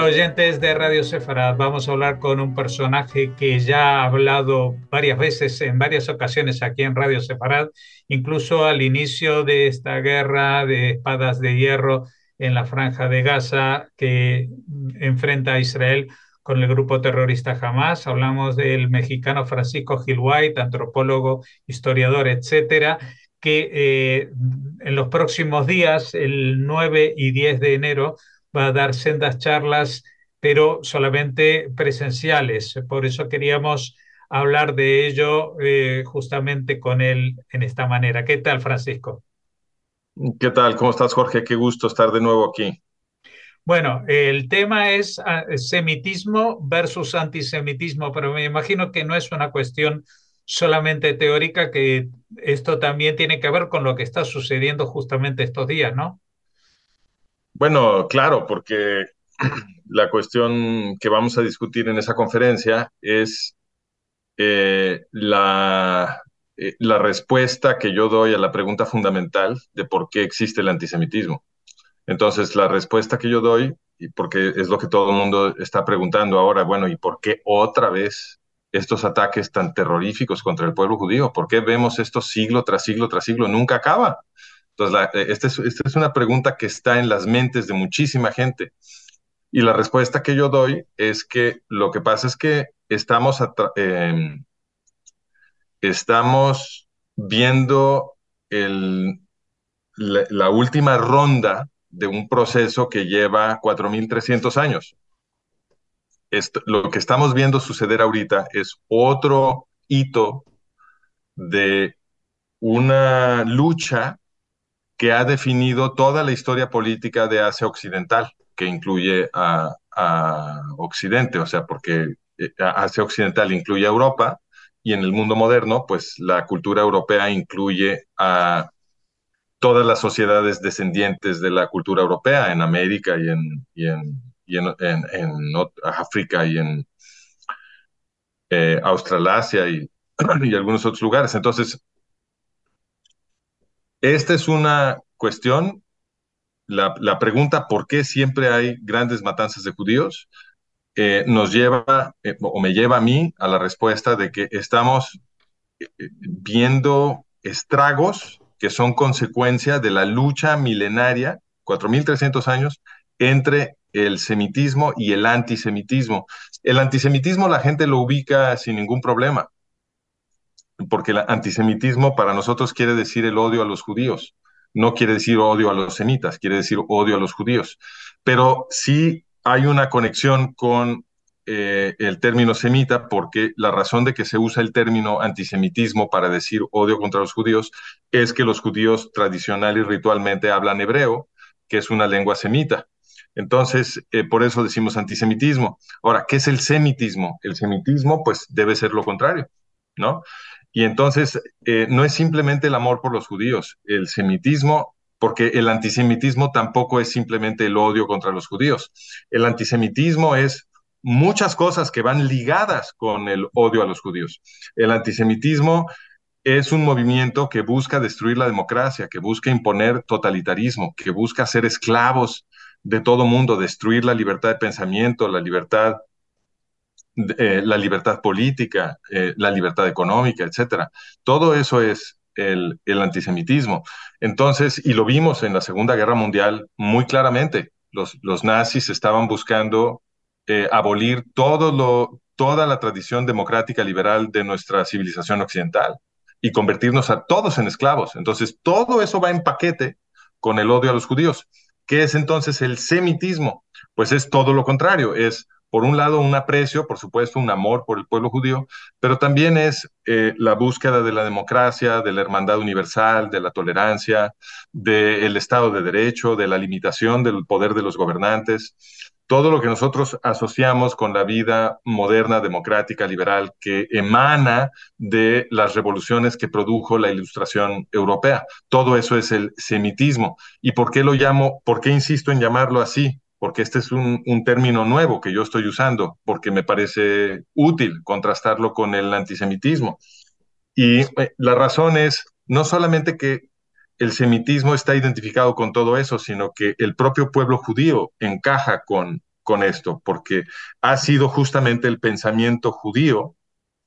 Hola oyentes de Radio Sefarad, vamos a hablar con un personaje que ya ha hablado varias veces, en varias ocasiones aquí en Radio Sefarad, incluso al inicio de esta guerra de espadas de hierro en la Franja de Gaza que enfrenta a Israel con el grupo terrorista Hamas. Hablamos del mexicano Francisco Gil White, antropólogo, historiador, etcétera, que en los próximos días, el 9 y 10 de enero, va a dar sendas charlas, pero solamente presenciales. Por eso queríamos hablar de ello justamente con él en esta manera. ¿Qué tal, Francisco? ¿Qué tal? ¿Cómo estás, Jorge? Qué gusto estar de nuevo aquí. Bueno, el tema es semitismo versus antisemitismo, pero me imagino que no es una cuestión solamente teórica, que esto también tiene que ver con lo que está sucediendo justamente estos días, ¿no? Bueno, claro, porque la cuestión que vamos a discutir en esa conferencia es la respuesta que yo doy a la pregunta fundamental de por qué existe el antisemitismo. Entonces, la respuesta que yo doy, y porque es lo que todo el mundo está preguntando ahora, bueno, ¿y por qué otra vez estos ataques tan terroríficos contra el pueblo judío? ¿Por qué vemos esto siglo tras siglo tras siglo? Nunca acaba. Entonces, esta es una pregunta que está en las mentes de muchísima gente. Y la respuesta que yo doy es que lo que pasa es que estamos viendo el, la última ronda de un proceso que lleva 4.300 años. Lo que estamos viendo suceder ahorita es otro hito de una lucha que ha definido toda la historia política de Asia Occidental, que incluye a Occidente, o sea, porque Asia Occidental incluye a Europa y en el mundo moderno, pues la cultura europea incluye a todas las sociedades descendientes de la cultura europea en América y en África y en Australasia y algunos otros lugares. Entonces, esta es una cuestión, la pregunta por qué siempre hay grandes matanzas de judíos, nos lleva, o me lleva a mí, a la respuesta de que estamos viendo estragos que son consecuencia de la lucha milenaria, 4.300 años, entre el semitismo y el antisemitismo. El antisemitismo la gente lo ubica sin ningún problema, porque el antisemitismo para nosotros quiere decir el odio a los judíos, no quiere decir odio a los semitas, quiere decir odio a los judíos. Pero sí hay una conexión con el término semita, porque la razón de que se usa el término antisemitismo para decir odio contra los judíos es que los judíos tradicional y ritualmente hablan hebreo, que es una lengua semita. Entonces, por eso decimos antisemitismo. Ahora, ¿qué es el semitismo? El semitismo, pues, debe ser lo contrario, ¿no? Y entonces, no es simplemente el amor por los judíos, el semitismo, porque el antisemitismo tampoco es simplemente el odio contra los judíos. El antisemitismo es muchas cosas que van ligadas con el odio a los judíos. El antisemitismo es un movimiento que busca destruir la democracia, que busca imponer totalitarismo, que busca hacer esclavos de todo mundo, destruir la libertad de pensamiento, la libertad política, la libertad económica, etcétera. Todo eso es el antisemitismo. Entonces, y lo vimos en la Segunda Guerra Mundial muy claramente, los nazis estaban buscando abolir toda la tradición democrática liberal de nuestra civilización occidental y convertirnos a todos en esclavos. Entonces, todo eso va en paquete con el odio a los judíos. ¿Qué es entonces el semitismo? Pues es todo lo contrario, es por un lado un aprecio, por supuesto, un amor por el pueblo judío, pero también es la búsqueda de la democracia, de la hermandad universal, de la tolerancia, del Estado de Derecho, de la limitación del poder de los gobernantes, todo lo que nosotros asociamos con la vida moderna, democrática, liberal, que emana de las revoluciones que produjo la Ilustración europea. Todo eso es el semitismo. ¿Y por qué lo llamo, por qué insisto en llamarlo así? Porque este es un término nuevo que yo estoy usando, porque me parece útil contrastarlo con el antisemitismo. Y la razón es no solamente que el semitismo está identificado con todo eso, sino que el propio pueblo judío encaja con con esto, porque ha sido justamente el pensamiento judío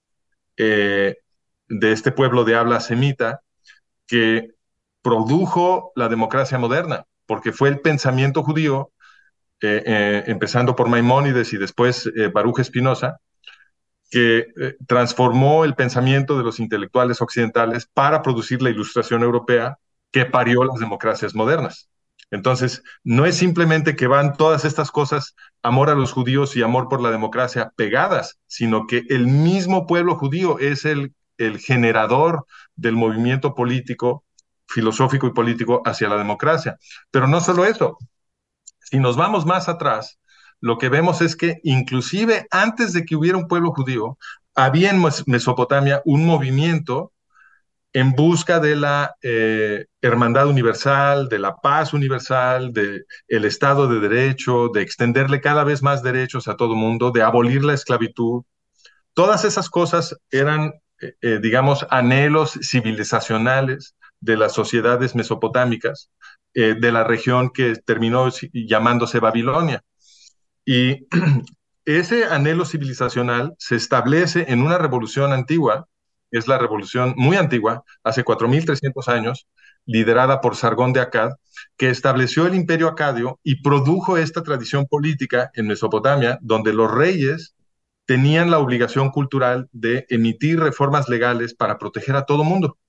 eh, de este pueblo de habla semita que produjo la democracia moderna, porque fue el pensamiento judío, empezando por Maimónides y después Baruch Spinoza, que transformó el pensamiento de los intelectuales occidentales para producir la ilustración europea que parió las democracias modernas. Entonces, no es simplemente que van todas estas cosas, amor a los judíos y amor por la democracia, pegadas, sino que el mismo pueblo judío es el generador del movimiento político, filosófico y político hacia la democracia. Pero no solo eso, si nos vamos más atrás, lo que vemos es que inclusive antes de que hubiera un pueblo judío, había en Mesopotamia un movimiento en busca de la hermandad universal, de la paz universal, del Estado de Derecho, de extenderle cada vez más derechos a todo el mundo, de abolir la esclavitud. Todas esas cosas eran, digamos, anhelos civilizacionales de las sociedades mesopotámicas, de la región que terminó llamándose Babilonia. Y ese anhelo civilizacional se establece en una revolución antigua, es la revolución muy antigua, hace 4.300 años, liderada por Sargón de Akkad, que estableció el imperio acadio y produjo esta tradición política en Mesopotamia, donde los reyes tenían la obligación cultural de emitir reformas legales para proteger a todo mundo.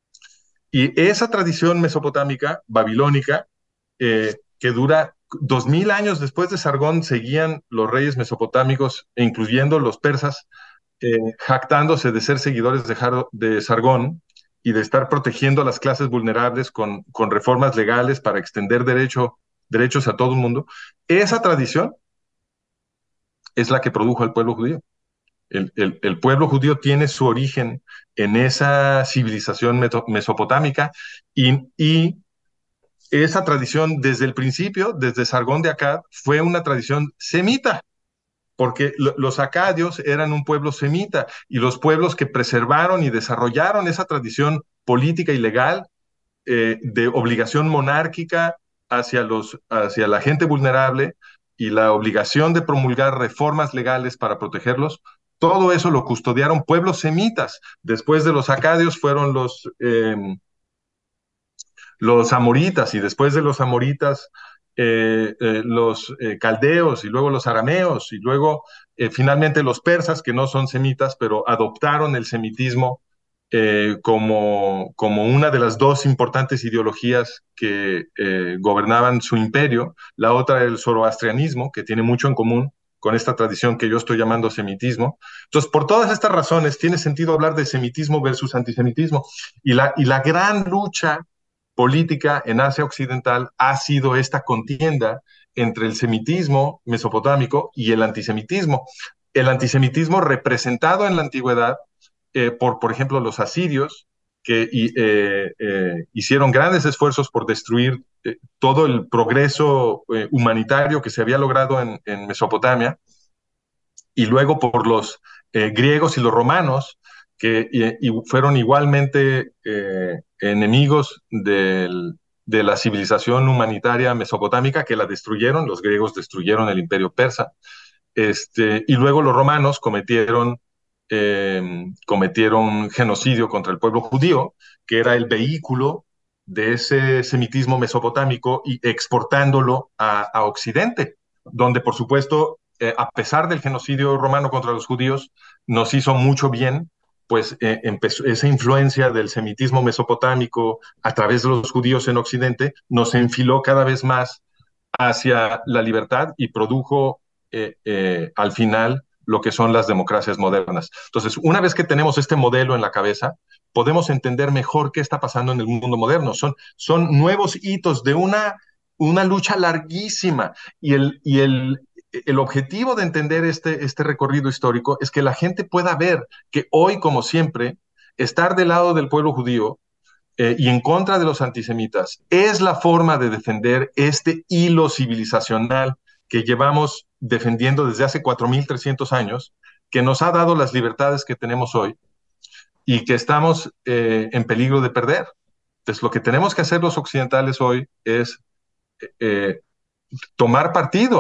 Y esa tradición mesopotámica, babilónica, que dura 2000 años después de Sargón, seguían los reyes mesopotámicos, incluyendo los persas, jactándose de ser seguidores de Sargón y de estar protegiendo a las clases vulnerables con reformas legales para extender derechos a todo el mundo. Esa tradición es la que produjo al pueblo judío. El pueblo judío tiene su origen en esa civilización mesopotámica y esa tradición desde el principio, desde Sargón de Akkad, fue una tradición semita, porque los acadios eran un pueblo semita y los pueblos que preservaron y desarrollaron esa tradición política y legal de obligación monárquica hacia la gente vulnerable y la obligación de promulgar reformas legales para protegerlos. Todo eso lo custodiaron pueblos semitas. Después de los acadios fueron los amoritas y después de los amoritas los caldeos y luego los arameos y luego finalmente los persas, que no son semitas, pero adoptaron el semitismo como una de las dos importantes ideologías que gobernaban su imperio. La otra, el zoroastrianismo, que tiene mucho en común con esta tradición que yo estoy llamando semitismo. Entonces, por todas estas razones, tiene sentido hablar de semitismo versus antisemitismo. Y la gran lucha política en Asia Occidental ha sido esta contienda entre el semitismo mesopotámico y el antisemitismo. El antisemitismo representado en la antigüedad por ejemplo, los asirios, que hicieron grandes esfuerzos por destruir todo el progreso humanitario que se había logrado en Mesopotamia, y luego por los griegos y los romanos, que fueron igualmente enemigos de la civilización humanitaria mesopotámica, que la destruyeron. Los griegos destruyeron el imperio persa, y luego los romanos cometieron genocidio contra el pueblo judío, que era el vehículo de ese semitismo mesopotámico, y exportándolo a Occidente, donde por supuesto, a pesar del genocidio romano contra los judíos, nos hizo mucho bien, pues empezó esa influencia del semitismo mesopotámico a través de los judíos en Occidente, nos enfiló cada vez más hacia la libertad y produjo al final lo que son las democracias modernas. Entonces, una vez que tenemos este modelo en la cabeza, podemos entender mejor qué está pasando en el mundo moderno. Son nuevos hitos de una lucha larguísima, y el objetivo de entender este recorrido histórico es que la gente pueda ver que hoy, como siempre, estar del lado del pueblo judío y en contra de los antisemitas es la forma de defender este hilo civilizacional que llevamos defendiendo desde hace 4.300 años, que nos ha dado las libertades que tenemos hoy y que estamos en peligro de perder. Entonces, lo que tenemos que hacer los occidentales hoy es tomar partido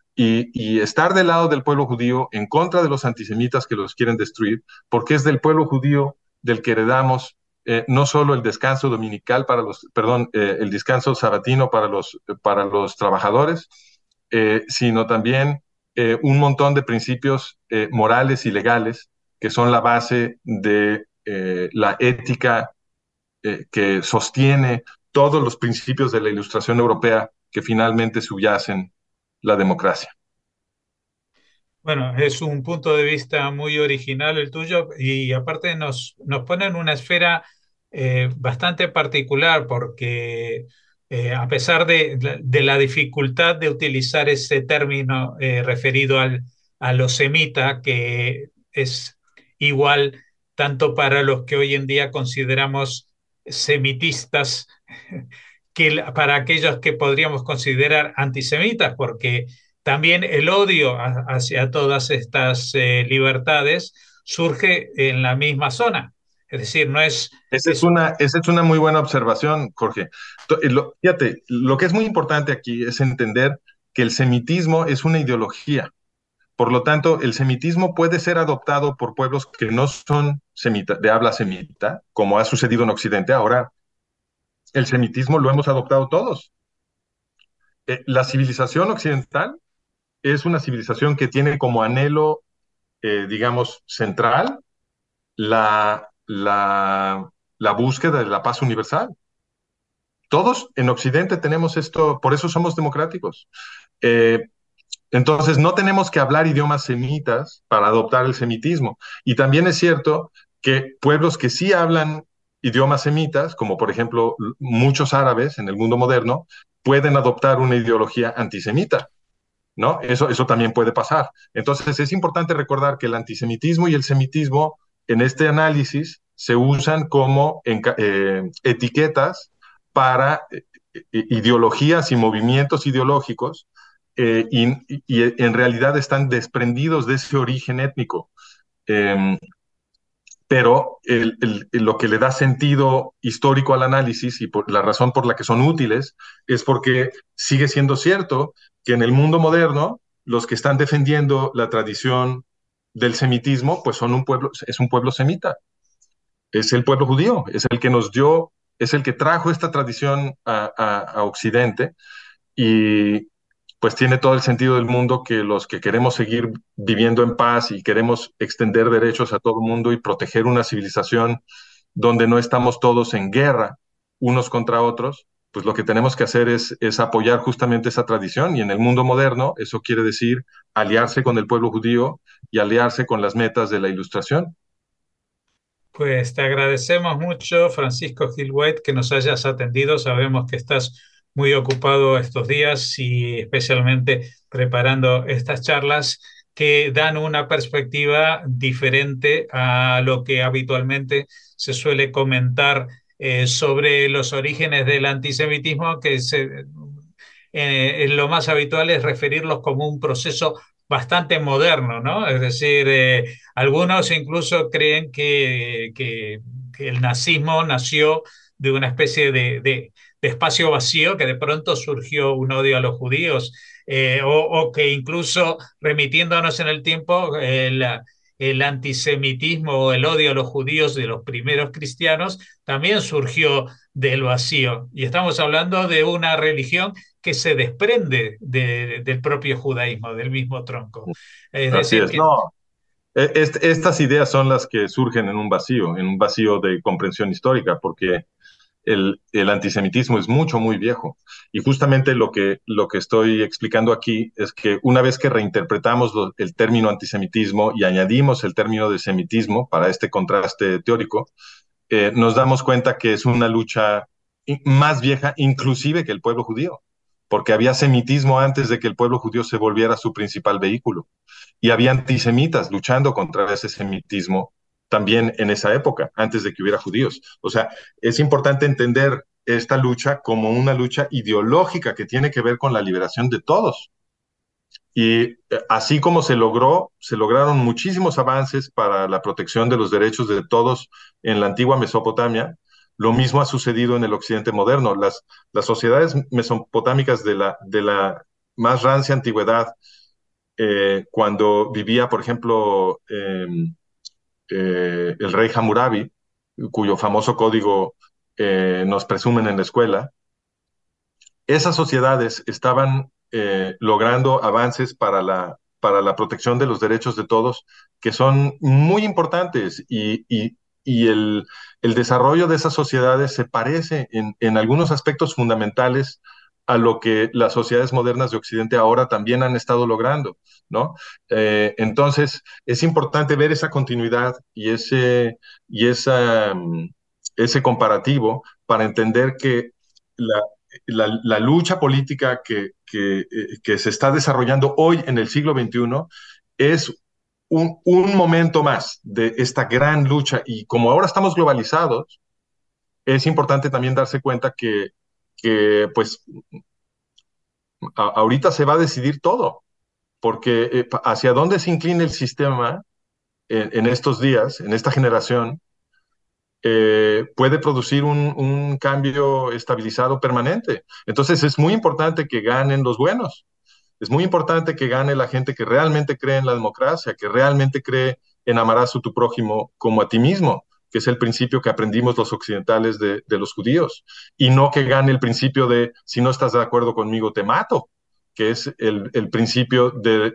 y estar del lado del pueblo judío en contra de los antisemitas que los quieren destruir, porque es del pueblo judío del que heredamos no solo el descanso dominical para los, perdón, el descanso sabatino para los trabajadores, sino también un montón de principios morales y legales que son la base de la ética que sostiene todos los principios de la Ilustración europea que finalmente subyacen la democracia. Bueno, es un punto de vista muy original el tuyo y aparte nos pone en una esfera bastante particular porque a pesar de la dificultad de utilizar ese término referido a los semita, que es igual tanto para los que hoy en día consideramos semitistas, para aquellos que podríamos considerar antisemitas, porque también el odio hacia todas estas libertades surge en la misma zona. Es decir, no es, es Esa es una muy buena observación, Jorge. Fíjate, lo que es muy importante aquí es entender que el semitismo es una ideología. Por lo tanto, el semitismo puede ser adoptado por pueblos que no son de habla semita, como ha sucedido en Occidente. Ahora, el semitismo lo hemos adoptado todos. La civilización occidental es una civilización que tiene como anhelo, digamos, central la búsqueda de la paz universal. Todos en Occidente tenemos esto, por eso somos democráticos. Eh, entonces, no tenemos que hablar idiomas semitas para adoptar el semitismo. Y también es cierto que pueblos que sí hablan idiomas semitas, como por ejemplo muchos árabes en el mundo moderno, pueden adoptar una ideología antisemita, ¿no? Eso también puede pasar. Entonces, es importante recordar que el antisemitismo y el semitismo en este análisis se usan como etiquetas para ideologías y movimientos ideológicos y en realidad están desprendidos de ese origen étnico. Eh, pero lo que le da sentido histórico al análisis y por la razón por la que son útiles es porque sigue siendo cierto que en el mundo moderno los que están defendiendo la tradición del semitismo pues son un pueblo, es un pueblo semita, es el pueblo judío, es el que nos dio, es el que trajo esta tradición a Occidente y pues tiene todo el sentido del mundo que los que queremos seguir viviendo en paz y queremos extender derechos a todo el mundo y proteger una civilización donde no estamos todos en guerra unos contra otros, pues lo que tenemos que hacer es apoyar justamente esa tradición y en el mundo moderno eso quiere decir aliarse con el pueblo judío y aliarse con las metas de la Ilustración. Pues te agradecemos mucho, Francisco Gil White, que nos hayas atendido. Sabemos que estás muy ocupado estos días y especialmente preparando estas charlas que dan una perspectiva diferente a lo que habitualmente se suele comentar sobre los orígenes del antisemitismo, lo más habitual es referirlos como un proceso bastante moderno, ¿no? Es decir, algunos incluso creen que el nazismo nació de una especie de espacio vacío, que de pronto surgió un odio a los judíos, o que incluso remitiéndonos en el tiempo, el antisemitismo o el odio a los judíos de los primeros cristianos también surgió del vacío. Y estamos hablando de una religión que se desprende del propio judaísmo, del mismo tronco. Es Así decir, es, que no. Estas ideas son las que surgen en un vacío de comprensión histórica, porque el antisemitismo es mucho, muy viejo. Y justamente lo que estoy explicando aquí es que una vez que reinterpretamos el término antisemitismo y añadimos el término de semitismo para este contraste teórico, nos damos cuenta que es una lucha más vieja inclusive que el pueblo judío, porque había semitismo antes de que el pueblo judío se volviera su principal vehículo. Y había antisemitas luchando contra ese semitismo también en esa época, antes de que hubiera judíos. O sea, es importante entender esta lucha como una lucha ideológica que tiene que ver con la liberación de todos. Y así como se lograron muchísimos avances para la protección de los derechos de todos en la antigua Mesopotamia, lo mismo ha sucedido en el occidente moderno. Las sociedades mesopotámicas de la más rancia antigüedad cuando vivía, por ejemplo, el rey Hammurabi, cuyo famoso código nos presumen en la escuela, esas sociedades estaban logrando avances para la protección de los derechos de todos que son muy importantes y el desarrollo de esas sociedades se parece en algunos aspectos fundamentales a lo que las sociedades modernas de Occidente ahora también han estado logrando, ¿no? Entonces, es importante ver esa continuidad y ese comparativo para entender que la, la lucha política que se está desarrollando hoy en el siglo XXI es un momento más de esta gran lucha y como ahora estamos globalizados, es importante también darse cuenta que pues ahorita se va a decidir todo, porque hacia dónde se inclina el sistema en estos días, en esta generación, puede producir un cambio estabilizado permanente. Entonces es muy importante que ganen los buenos. Es muy importante que gane la gente que realmente cree en la democracia, que realmente cree en amarás a tu prójimo como a ti mismo, que es el principio que aprendimos los occidentales de los judíos, y no que gane el principio de si no estás de acuerdo conmigo te mato, que es el principio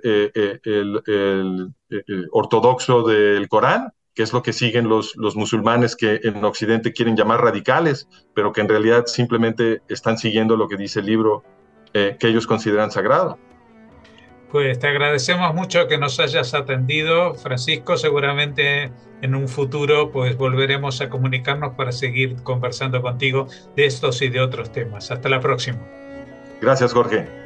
ortodoxo del Corán, que es lo que siguen los musulmanes que en Occidente quieren llamar radicales, pero que en realidad simplemente están siguiendo lo que dice el libro que ellos consideran sagrado. Pues te agradecemos mucho que nos hayas atendido, Francisco. Seguramente en un futuro pues volveremos a comunicarnos para seguir conversando contigo de estos y de otros temas. Hasta la próxima. Gracias, Jorge.